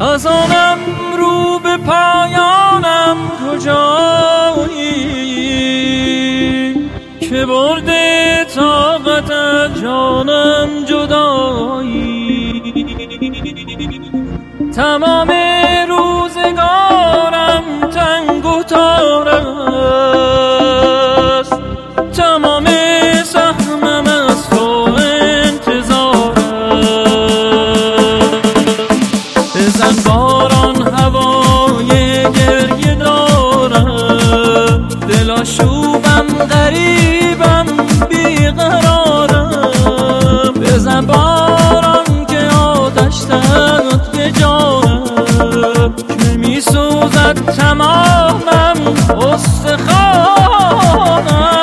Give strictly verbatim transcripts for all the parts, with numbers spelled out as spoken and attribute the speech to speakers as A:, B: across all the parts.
A: خزانم رو به پایانم کجایی که برده طاقت از جانم جدایی. تمام روزگارم تنگ و تار است، تمام سهمم از تو انتظار است. بزن باران هوای گریه دارم، دل آشوبم غریبم بیقرارم. بزن باران که آتش تنت به جانم، که می سوزد تمامم استخوانم.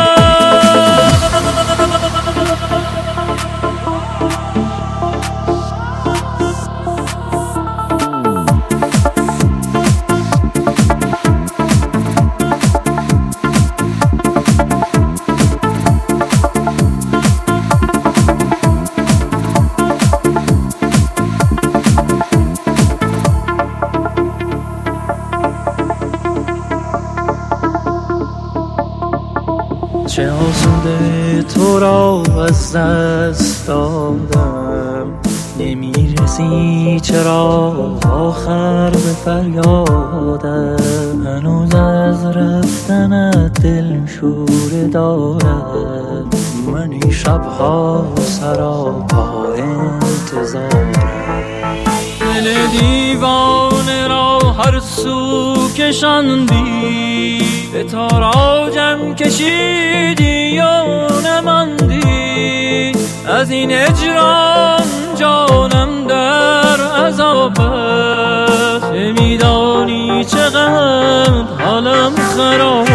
A: چه آسوده تو را از دست دادم، نمیرسی چرا آخر به فریادم. هنوز از رفتنت دل شوره دارم، من این شبها سراپا انتظارم. دل دیوانه را هر سو کشاندی، به تاراجم کشیدی و نماندی. از این اجرام جانم در عذاب است، میدانی چقدر حالم خراب